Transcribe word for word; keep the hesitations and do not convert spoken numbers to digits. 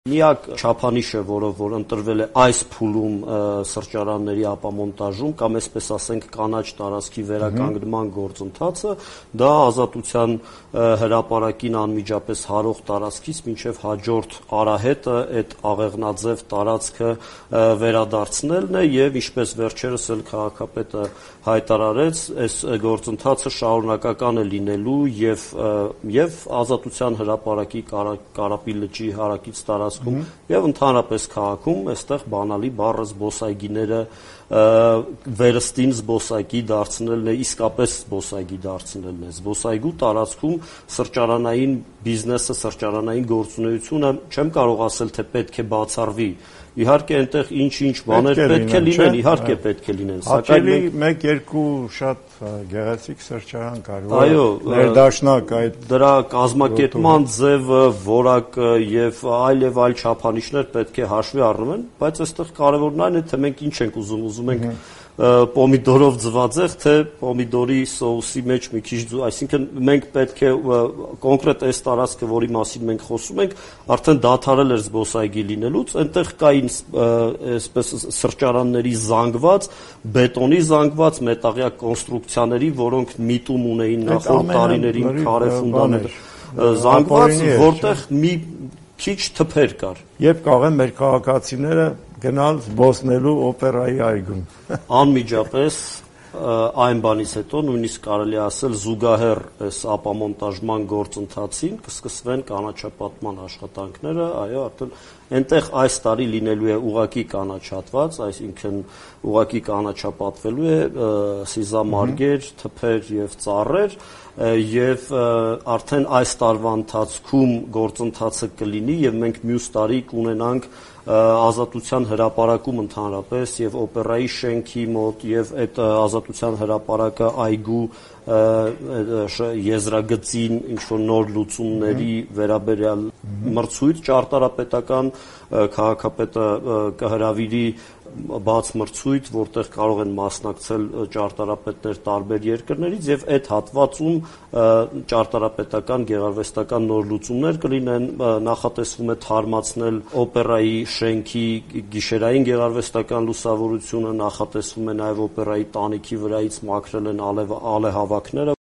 Միակ չափանիշը, որը որ ընտրվել է այս փուլում սրճարանների ապամոնտաժում կամ այսպես ասենք կանաչ տարածքի վերականգնման գործընթացը, դա Ազատության հրապարակին անմիջապես հարող տարածքից մինչև հաջորդ արահետը այդ աղեղնաձև տարածքը վերադարձնելն է եւ ինչպես վերջերս էլ քաղաքապետը հայտարարեց, այս գործընթացը շարունակական է լինելու եւ եւ Ազատության հրապարակի Կարապի լճի հարակից տարածքում եւ ընդհանրապես քաղաքում, այստեղ բանալի բառը զբոսայգիները վերստին զբոսայգի դարձնելն է, իսկապես զբոսայգի դարձնելն է։ Զբոսայգու տարածքում սրճարանային բիզնեսը, սրճարանային գործունեությունը չեմ կարող ասել, թե պետք է բացառվի։ Իհարկե այնտեղ ինչ-ինչ բաներ պետք է լինեն, իհարկե պետք է լինեն, սակայն մեկ-երկու շատ գեղեցիկ սրճարան կար, որ ներդաշնակ այդ դրա կազմակերպման ձևը, որակը եւ այլ եւ այլ չափանիշներ պետք է հաշվի առնվեն, բայց այստեղ կարևորն այն է, թե մենք ինչ ենք ուզում, ուզում ենք պոմիդորով ձվածեղ, թե պոմիդորի սոուսի մեջ մի քիչ, այսինքն մենք պետք է կոնկրետ այս տարածքը, որի մասին մենք խոսում ենք, արդեն դադարել էր զբոսայգի լինելուց, այնտեղ կային այսպես սրճարանների զանգված, բետոնի զանգված, մետաղյա կոնստրուկցիաների, որոնք միտում ունեին նախորդ տարիներին քարե ֆունդամենտ զանգված, որտեղ մի քիչ թփեր կար։ Եվ կարող են մեր քաղաքացիները գնալ զբոսնելու օպերայի այգում։ Անմիջապես այն բանից հետո նույնիսկ կարելի ասել զուգահեռ այս ապամոնտաժման գործընթացին կսկսվեն կանաչապատման աշխատանքները, այո, արդեն այնտեղ այս տարի լինելու է ուղղակի կանաչատված, այսինքն ուղղակի կանաչապատվելու է սիզամարգեր, թփեր եւ ծառեր եւ արդեն այս տարվա ընթացքում գործընթացը կլինի եւ մենք մյուս տարի կունենանք Ազատության հրապարակում ընդհանրապես եւ օպերայի շենքի մոտ եւ այդ Ազատության հրապարակը այգու եզրագծին ինչ որ նոր լուծումների վերաբերյալ մրցույթ ճարտարապետական քաղաքապետը կհրավիրի բաց մրցույթ, որտեղ կարող են մասնակցել ճարտարապետներ տարբեր երկրներից եւ այդ հատվածում ճարտարապետական գեղարվեստական նոր լուծումներ կլինեն, նախատեսվում է թարմացնել օպերայի շենքի գիշերային գեղարվեստական լուսավորությունը, նախատեսվում է նաեւ օպերայի տանիքի վրայից մաքրել են ալեհավաքները